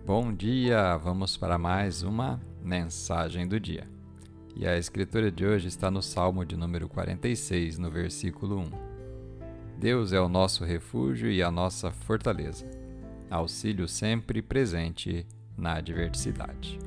Bom dia! Vamos para mais uma mensagem do dia. E a escritura de hoje está no Salmo de número 46, no versículo 1. Deus é o nosso refúgio e a nossa fortaleza, auxílio sempre presente na adversidade.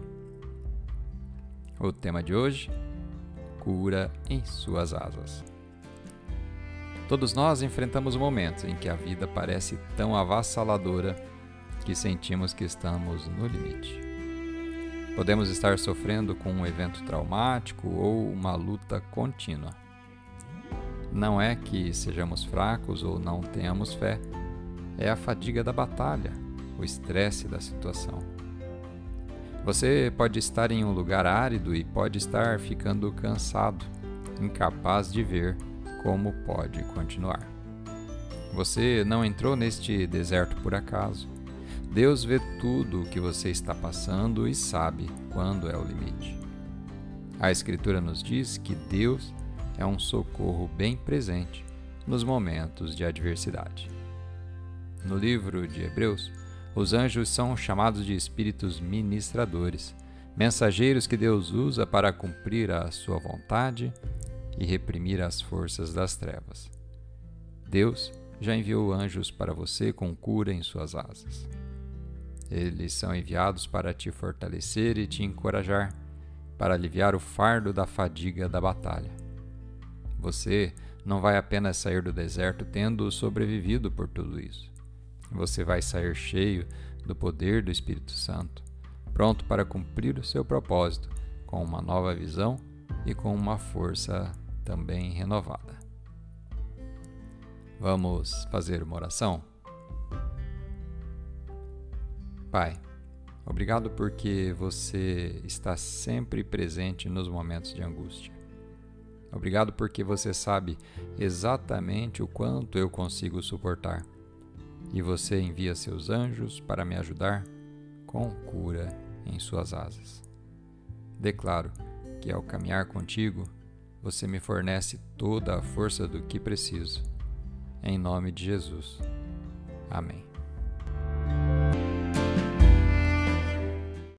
O tema de hoje: cura em suas asas. Todos nós enfrentamos momentos em que a vida parece tão avassaladora que sentimos que estamos no limite. Podemos estar sofrendo com um evento traumático ou uma luta contínua. Não é que sejamos fracos ou não tenhamos fé, é a fadiga da batalha, o estresse da situação. Você pode estar em um lugar árido e pode estar ficando cansado, incapaz de ver como pode continuar. Você não entrou neste deserto por acaso. Deus vê tudo o que você está passando e sabe quando é o limite. A Escritura nos diz que Deus é um socorro bem presente nos momentos de adversidade. No livro de Hebreus, os anjos são chamados de espíritos ministradores, mensageiros que Deus usa para cumprir a sua vontade e reprimir as forças das trevas. Deus já enviou anjos para você com cura em suas asas. Eles são enviados para te fortalecer e te encorajar, para aliviar o fardo da fadiga da batalha. Você não vai apenas sair do deserto tendo sobrevivido por tudo isso. Você vai sair cheio do poder do Espírito Santo, pronto para cumprir o seu propósito, com uma nova visão e com uma força também renovada. Vamos fazer uma oração? Pai, obrigado porque você está sempre presente nos momentos de angústia. Obrigado porque você sabe exatamente o quanto eu consigo suportar. E você envia seus anjos para me ajudar com cura em suas asas. Declaro que ao caminhar contigo, você me fornece toda a força do que preciso. Em nome de Jesus. Amém.